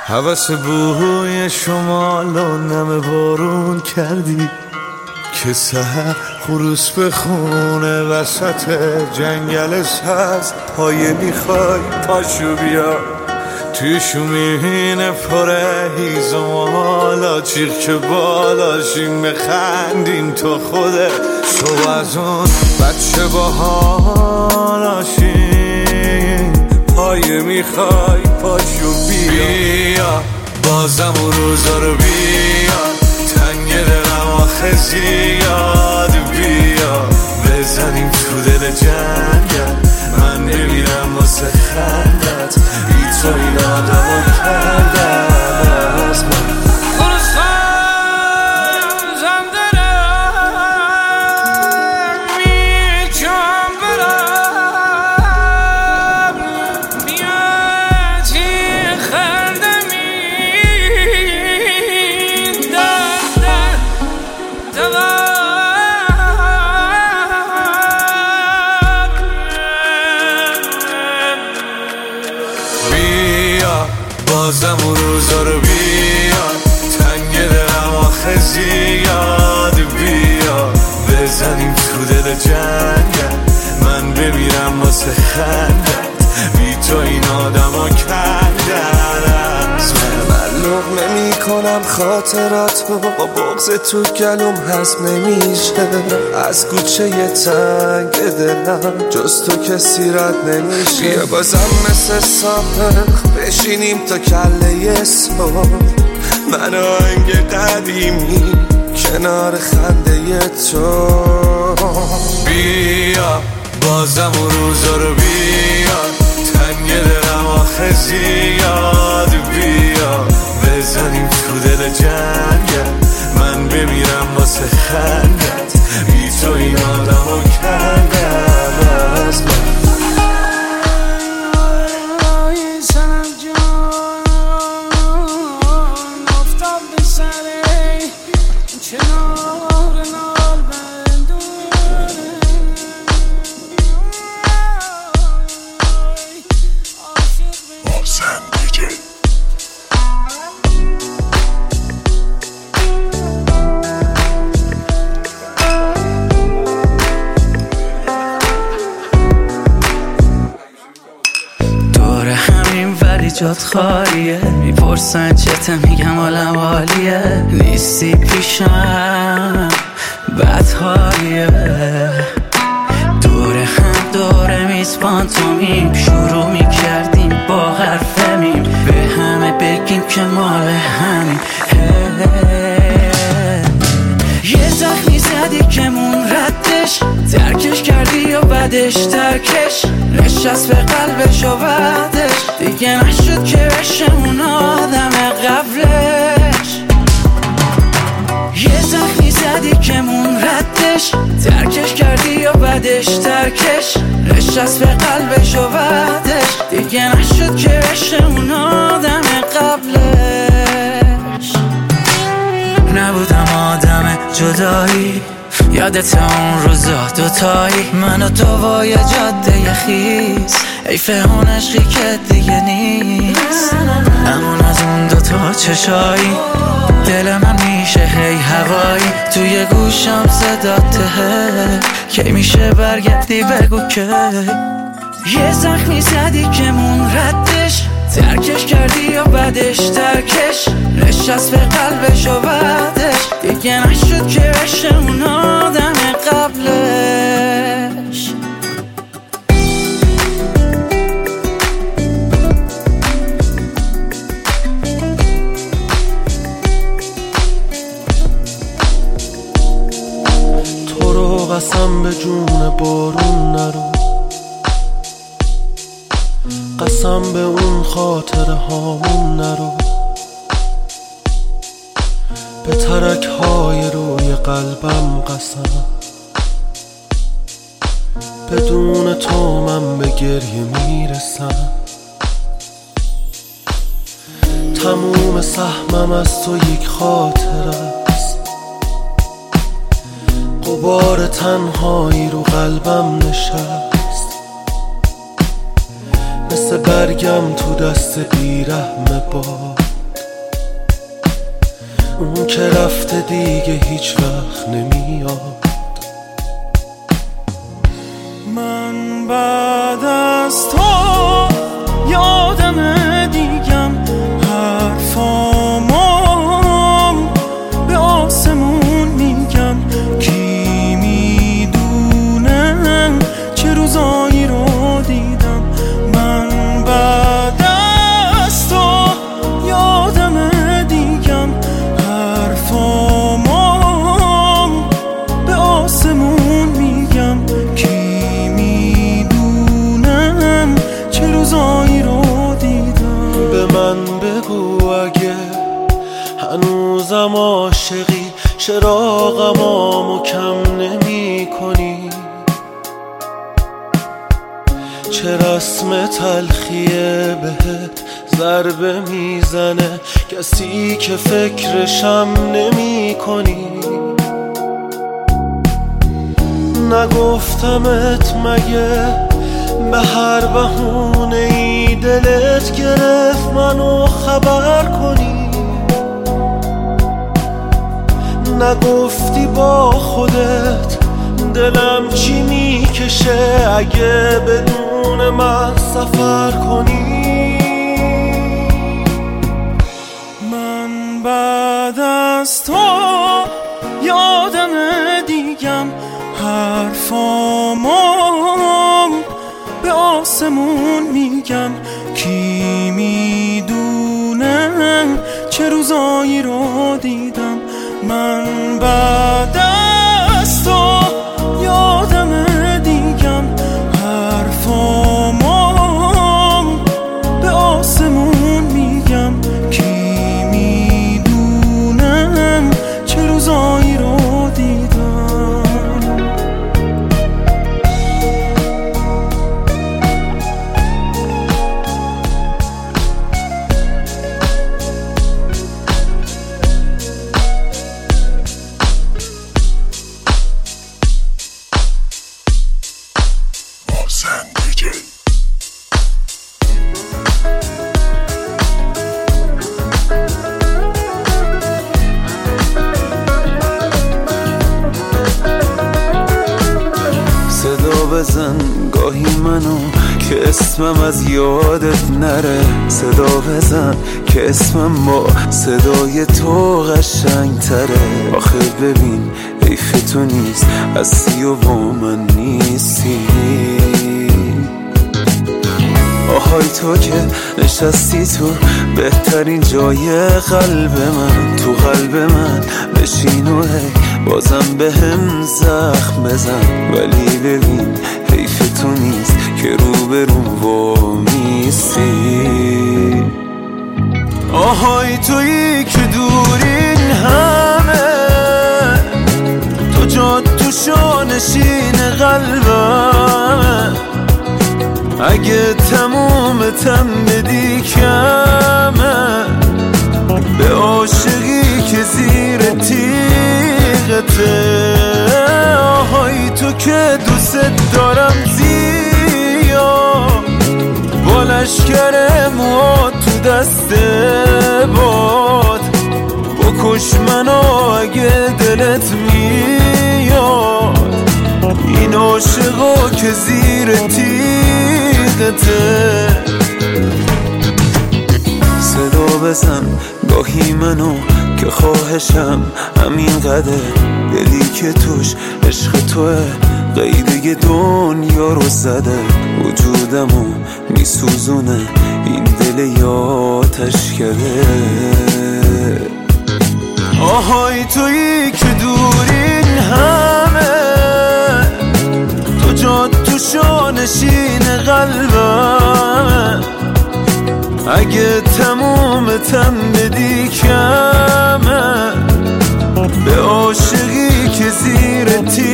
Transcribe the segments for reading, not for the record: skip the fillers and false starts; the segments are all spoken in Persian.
هوس بوی شمال و نم بارون کردی که سحر خروس بخونه وسط جنگل سبز. پایه میخوای پاشو بیا توی شومین پره هیزمالا چیخ که بالاشیم بخندیم تو خوده تو از اون بچه با حالاشیم. پایه میخوای پاشو بیا بازم اون روزا رو بیا تنگ دلم آخه زیاد بیا بزنیم تو دل جنگل من نمیرم واسه خندت بی تو این آدمو کردم از من. بازم اون روزا رو بیا تنگ دلم آخه زیاد بیا بزنیم تو دل جنگل من بمیرم واسه خندت بی تو این آدمو کردن از من لقمه میکنم خاطراتو با بغض تو گلوم هضم نمیشه از کوچه تنگ دلم جز تو کسی رد نمیشه. بیا بازم مثل سابق بشینیم تا کله صبح من آهنگ قدیمی کنار خنده تو. بیا بازم اون روزا رو بیا تنگ دلم آخه زیاد بیا بزنیم تو دل جنگل من بمیرم واسه خندت بی تو این آدمو کردم از من. جات خالیه میپرسن چته میگم حالم عالیه نیستی پیشم بدحالیه دور هم دور میز پانتومیم شروع میکردیم با حرفمیم به همه بگیم که مال همین یه زخمی زدی که مون ردش ترکش کردی یا بعدش ترکش نشست به قلبش و بعدش دیگه نشد که بشه اون آدم قبلش. یه زخمی زدی که مون ردش ترکش کردی یا بعدش ترکش نشست به قلبش و بعدش دیگه نشد که بشه اون آدم قبلش. نبودم آدم جدایی یادت اون روزا دوتایی من و تو با یه جاده خیز حیف اون عشقی که دیگه نیست همون از اون دوتا چشایی دل من میشه هی هوایی توی گوشم صداته کی میشه برگردی بگو که یه زخمی زدی که مون ردش ترکش کردی یا بعدش ترکش نشست به قلبش و بعدش دیگه نشد که بشه اون آدم قبلش. تو رو قسم به جون بارون نرو قسم به اون خاطره هامون نرو به ترک های روی قلبم قسم بدون تو من به گریه میرسم تموم سهمم از تو یک خاطره است غبار تنهایی رو قلبم نشست مثل برگم تو دست بیرحم باد اون که رفته دیگه هیچ وقت نمیاد. من بعد از تو یادم دیگم حرفامو به آسمون میگم. کی میدونه چه روزایی رو دیدم. من بعد از تو یادم دیگم حرفامو به آسمون میگم. کی میدونه چه روزایی رو دیدم. به من بگو اگه هنوزم عاشقی، چراغمامو کم نمی کنی. چه رسم تلخیه بهت ضربه میزنه، کسی که فکرشم نمی کنی. نگفتمت مگه به هر بهونه ای دلت گرفت منو خبر کنی؟ نگفتی با خودت دلم چی میکشه اگه بدون من سفر کنی؟ من بعد از تو یادم دیگم حرفامو به آسمون میگم. کی میدونه چه روزایی رو دیدم. من بعد از تو یادم دیگم حرفامو به آسمون میگم. کی میدونه چه روزایی رو دیدم. صدا بزن گاهی منو که اسمم از یادت نره. صدا بزن که اسمم با صدای تو قشنگ تره. آخه ببین حیف تو نیست هستی و با من نیستی. آهای تو که نشستی تو بهترین جای قلب من. تو قلب من بشین و هی بازم به هم زخم بزن. ولی ببین حیف تو نیست که روبرون وامیستی. آهای تویی که دورین همه، تو جا تو شانشین قلبم. اگه تمومتم بدی کمه به عاشقی که زیر تیغته. آهای تو که دوست دارم زیاد، با لشکر موات تو دست باد. بکش منو اگه دلت میاد، این عاشقا که زیر تیغته. صدا بزن گاهی منو که خواهشم همین قدر. دلی که توش عشق توه قیده دنیا رو زده. وجودمو میسوزونه این دل یاتش کرده. آهای تویی که دورین همه، تو جا تو شانشین قلبم. اگه تمومتم بدی کمه به عاشقی که زیر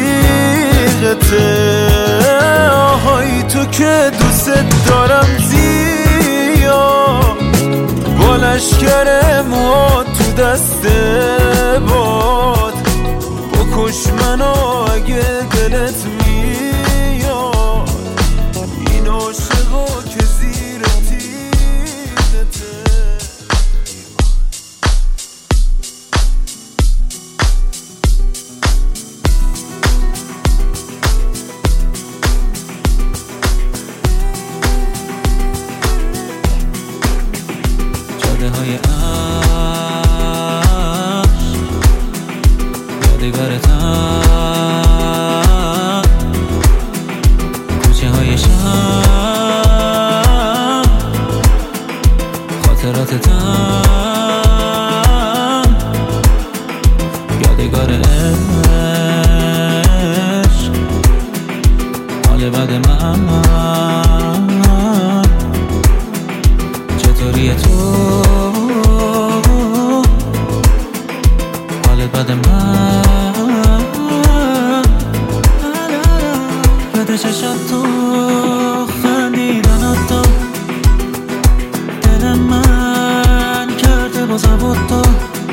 تیغته. آهای تو که دوست دارم زیاد، با لشکر موات تو دست باد. بکش منو اگه دلت میاد، این عاشقا که زیر تیغته. های یادگارتم، کوچه های شب خاطراتتم، یادگار عشق حال بد من. چطوری تو حال بد من؟ یاد چشم تو خندیدنت تو دل من کرده بازم تو،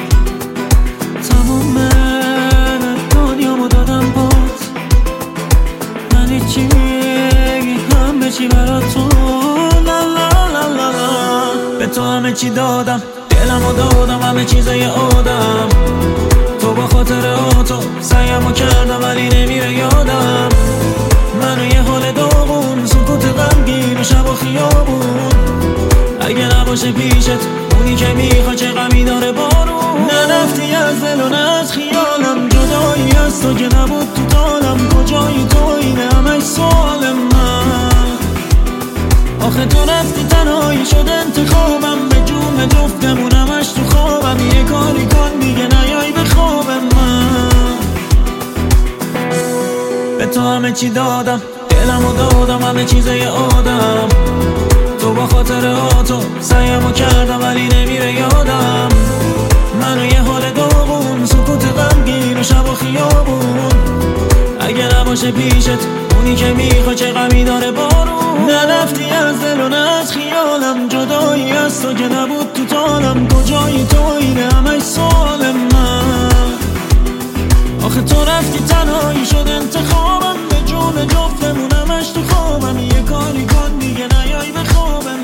تموم دنیامو دادم باز، من هیچی همه چی برا تو. لا لا لا لا لا. به تو همه چی دادم، دلمو دادم، همه چیزای آدم، تو با خاطراتو سعیمو کردم ولی نمیره یادم. منو یه حال داغون، سکوت غمگین و شب و خیابون، اگه نباشه پیشت اونی که میخوا چه غمی داره بارون. نرفتی از دل و نه از خیالم، جدایی از تو که نبود تو طالم، کجایی تو اینه همش سوال من. آخه تو رفتی تنهایی شد انتخابم، به جون جفتمون همش تو خوابم، یه کاری کن دیگه نیای به خواب من. به تو همه چی دادم، دلمو دادم، همه چیزای آدم، تو با خاطراتو سعیمو کردم ولی نمیره یادم. منو یه حال داغون، سکوت غمگین و شب و خیابون، اگه نباشه پیشت اونی که میخوا چه غمی داره بارون. نرفتی از دل و نه از خیالم، جدایی از تو که نبود تو طالم، کجایی تو اینه همش سوال من. آخه تو رفتی تنهایی شد انتخابم، به جون جفتمون همش تو خوابم، یه کاری کن دیگه نیای به خواب من.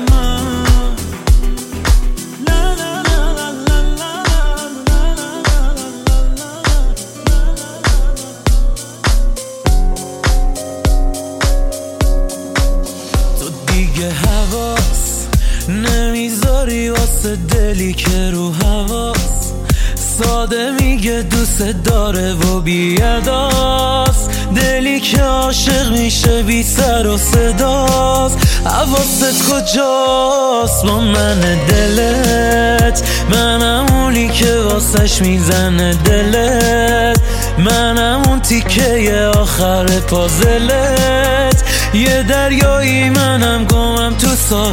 تو دیگه حواس نمیذاری واسه دلی که رو حواس، ساده میگه دوست داره و بیاداست، دلی که عاشق میشه بی سر و صداست. حواست کجاست با من دلت؟ منم اونی که واسش میزنه دلت، منم اون تیکه آخر پازلت، یه دریایی منم گمم تو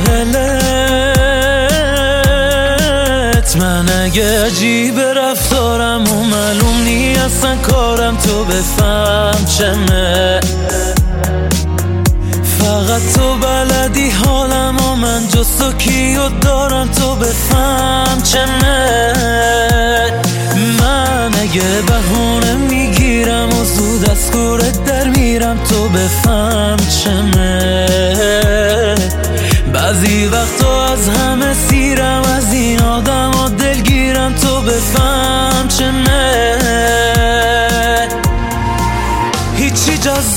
ساحلت. من اگه عجیب رفتارم و معلوم نی اصلا کارم تو بفهم چمه، فقط تو بلدی حالم و من جز تو کیو دارم تو بفهم چمه. من اگه بهونه میگیرم و زود از کورت در میرم تو بفهم چمه، بعضی وقتا از همه سیرم، از این آدم و دلگیرم تو بفهم چمه. هیچی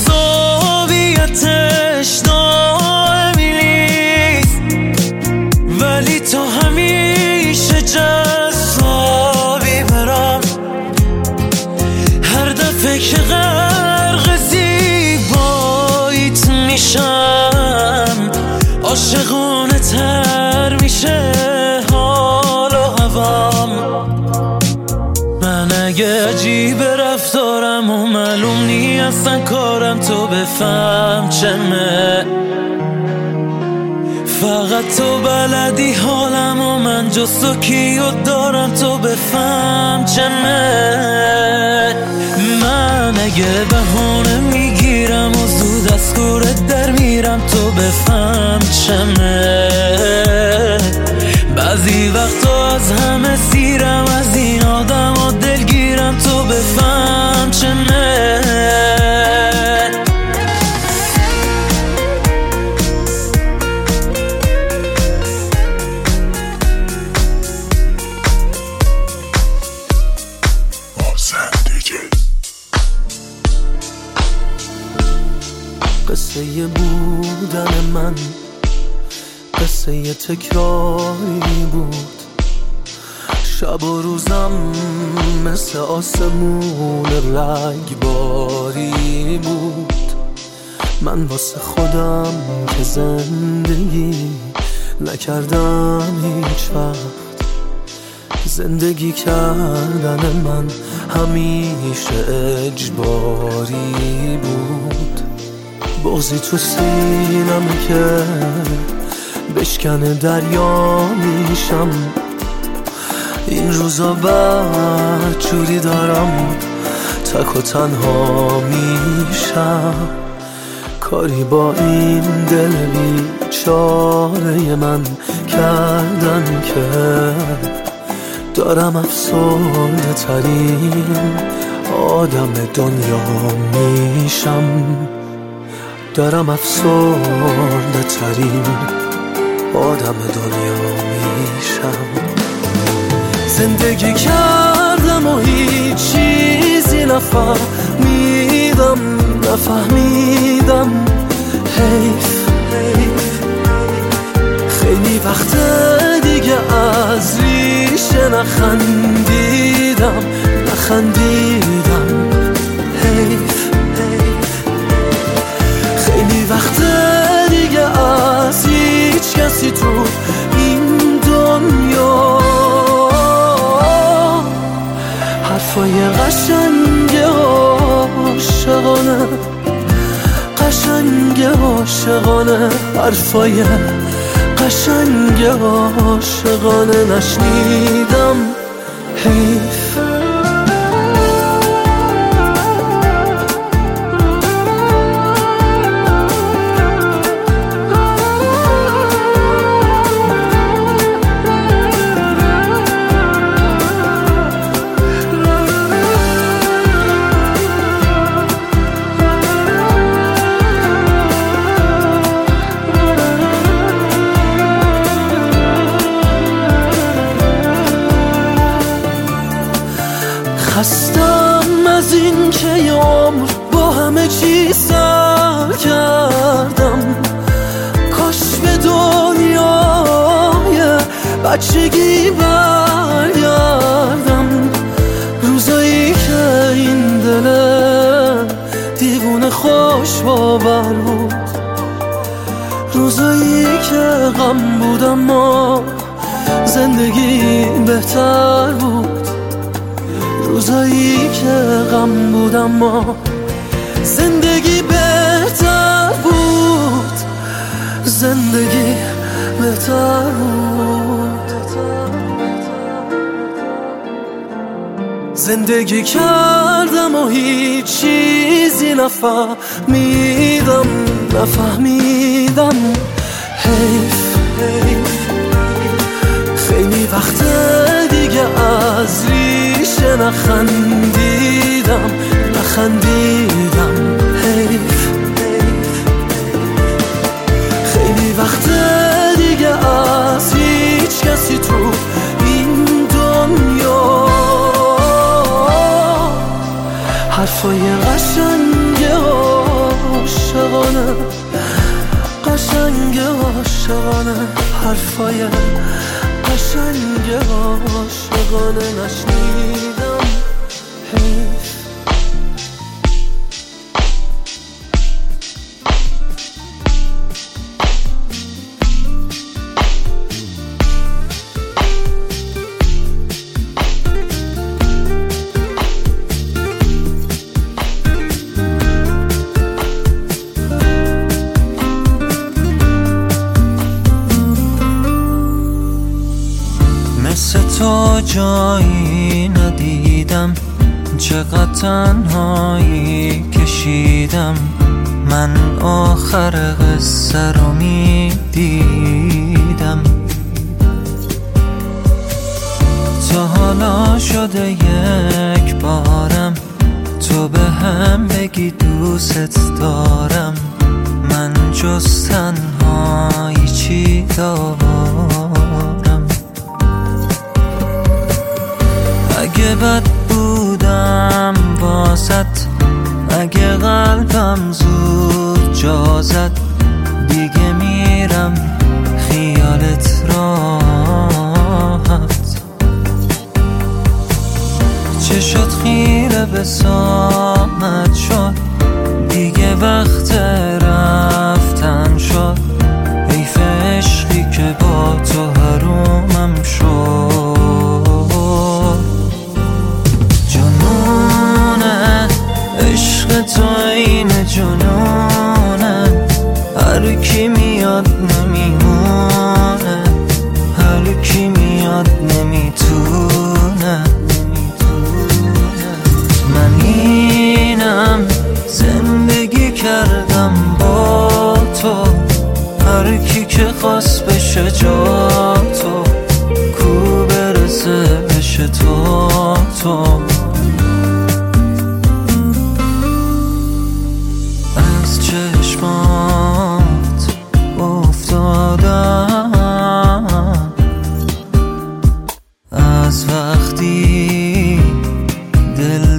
جذابیتش دائمی نیست، ولی تو همیشه جذابی برام، هر دفعه که غرق زیباییت میشم، عاشقانه تر میشه حال و هوام. من اگه عجیب رفتارم و معلوم نی اصلا کارم تو بفهم چمه، فقط تو بلدی حالم و من جز تو کیو دارم تو بفهم چمه. من اگه بهونه میگیرم و زود از کورت در میرم تو بفهم چمه، بعضی وقتا از همه سیرم، از این آدم و دلگیرم تو بفهم چمه. قصه بودن من قصه تکراری بود، شب و روزم مثل آسمون رنگباری بود. من واسه خودم که زندگی نکردم هیچ وقت، زندگی کردن من همیشه اجباری بود. بغضی تو سینم که بشکنه دریا میشم. این روزا بدجوری دارم تک و تنها میشم. کاری با این دل بیچاره من کردن که دارم افسرده ترین آدم دنیا میشم. دارم افسرده ترین آدم دنیا میشم. زندگی کردم و هیچ چیزی نفهمیدم. حیف خیلی وقت دیگه از ریشه نخندیدم. حیف خیلی وقت دیگه از هیچ کسی تو این دنیا حرفای قشنگ عاشقانه حرفای قشنگ عاشقانه نشنیدم. حیف خستم از این که یه عمر با همه چی سر کردم. کاش به دنیای بچگی برگردم. روزایی که این دل دیوونه خوش باور بود، روزایی که غم بود اما زندگی بهتر بود. روزایی که غم بود اما زندگی بهتر بود. زندگی کردم و هیچ چیزی نفهمیدم. حیف خیلی وقت دیگه از ریشه نخندیدم. حیف خیلی وقت دیگه از هیچ کسی تو این دنیا حرفای قشنگ عاشقانه حرفای قشنگ عاشقانه نشنیدم. حیف تو جایی ندیدم، چقدر تنهایی کشیدم. من آخر قصه رو میدیدم. تا حالا شده یک بارم تو به هم بگی دوست دارم. من جز تنهایی چی دارم؟ اگه بد بودم واسط، اگه قلبم زود جا زد، دیگه میرم خیالت راحت. بسامد شد، دیگه وقت رفتن شد. حیف عشقی که با تو حرومم شد. جنونه عشق تو این جنونه، هر کی میاد نمیمونه، هر کی میاد نمیتونه. من اینم زندگی کردم با تو، هر کی که خواست بشه جا تو، کو برسه بشه تو. از چشمات افتادم، از وقتی دل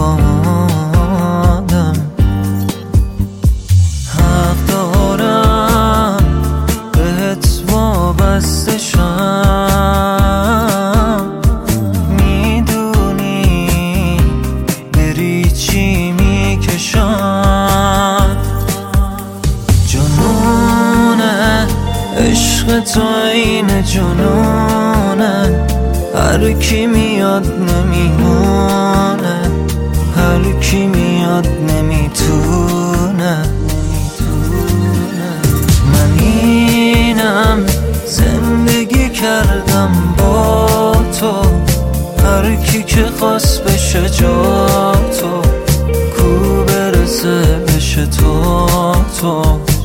دادم. حق دارم بهت وابسته شم، میدونی بری چی میکشم. جنونه عشق تو این جنونه، هر کی میاد نمیمونه، هر کی میاد نمیتونه. من اینم زندگی کردم با تو، هر کی که خواست بشه جا تو، کو برسه بشه تو.